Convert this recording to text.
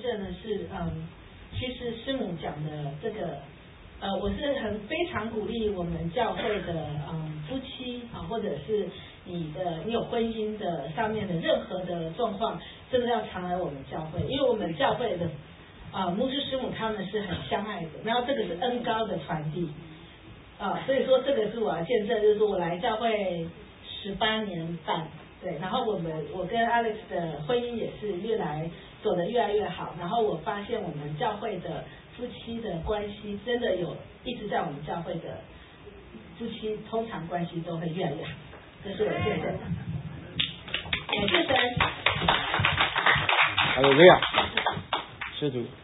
证呢是其实师母讲的这个我是非常鼓励我们教会的夫妻或者是你有婚姻的上面的任何的状况，真的要常来我们教会，因为我们教会的牧师师母他们是很相爱的，然后这个是恩膏的传递所以说这个是我要见证，就是说我来教会18年半，对，然后我跟 Alex 的婚姻也是走得越来越好，然后我发现我们教会的夫妻的关系真的一直在我们教会的夫妻通常关系都会越来越好，这是我见证的。感谢神。 哈利路亚，施主。